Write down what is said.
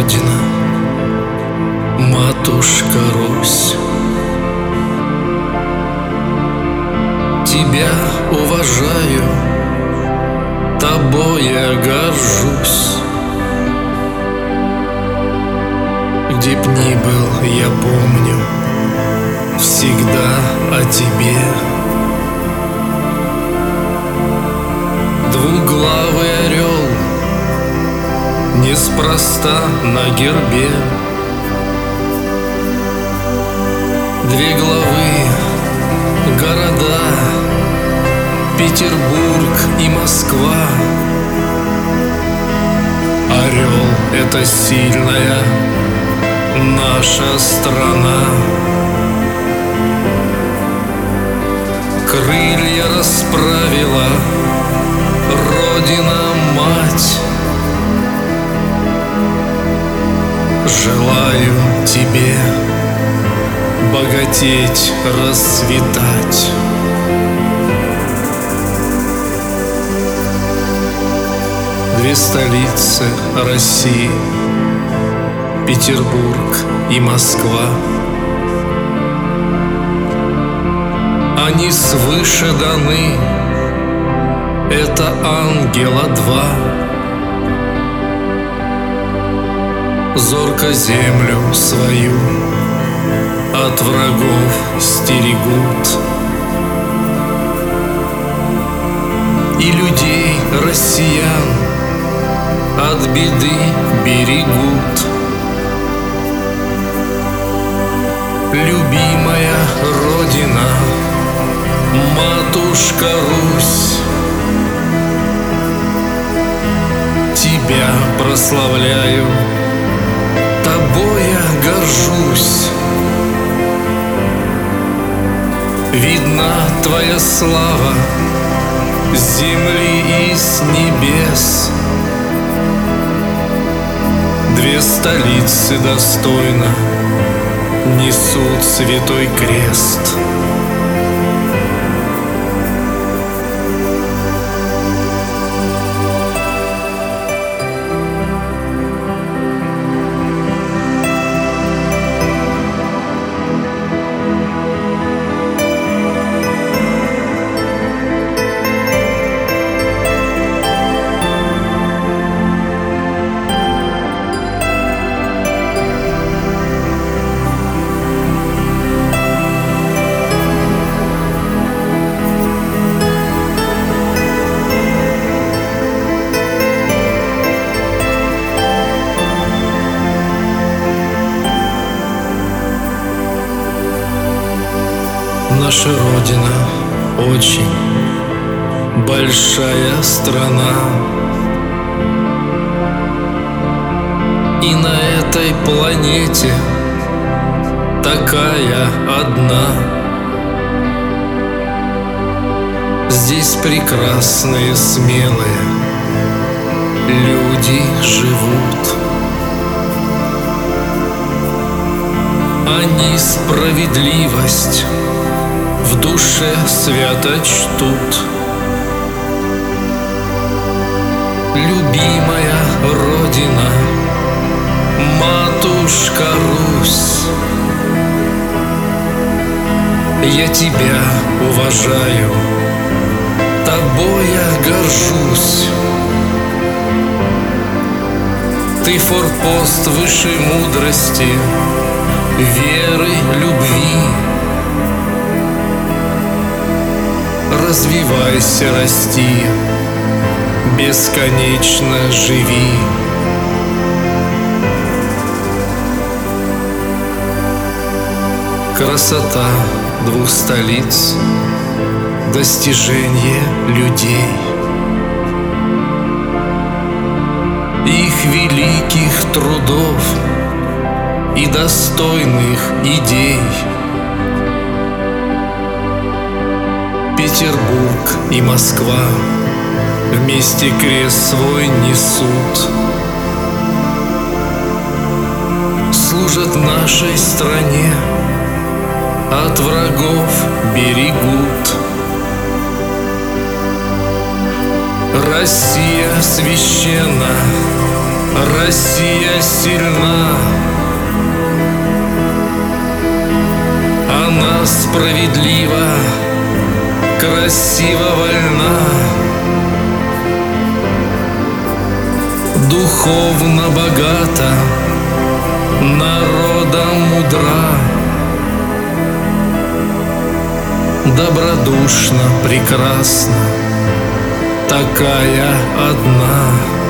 Родина, матушка Русь. Тебя уважаю, тобой я горжусь. Где б ни был, я помню всегда о тебе. Двуглавый орел неспроста на гербе. Две главы города — Петербург и Москва. Орел — это сильная наша страна. Крылья расправила Родина-мать. Желаю тебе богатеть, расцветать. Две столицы России — Петербург и Москва. Они свыше даны, это ангела два. Зорко землю свою от врагов стерегут, и людей, россиян, от беды берегут. Любимая Родина, матушка Русь, тебя прославляю, тобой я горжусь. Видна твоя слава с земли и с небес. Две столицы достойно несут святой крест. Наша Родина очень большая страна, и на этой планете такая одна. Здесь прекрасные, смелые люди живут. Они справедливость в душе свято чтут. Любимая Родина, матушка Русь, я тебя уважаю, тобой я горжусь. Ты форпост высшей мудрости, веры, любви. Развивайся, расти, бесконечно живи. Красота двух столиц, достижение людей, их великих трудов и достойных идей. Петербург и Москва вместе крест свой несут, служат нашей стране, от врагов берегут. Россия священна, Россия сильна, она справедлива, красиво, вольна, духовно богата, народом мудра, добродушна, прекрасна, такая одна.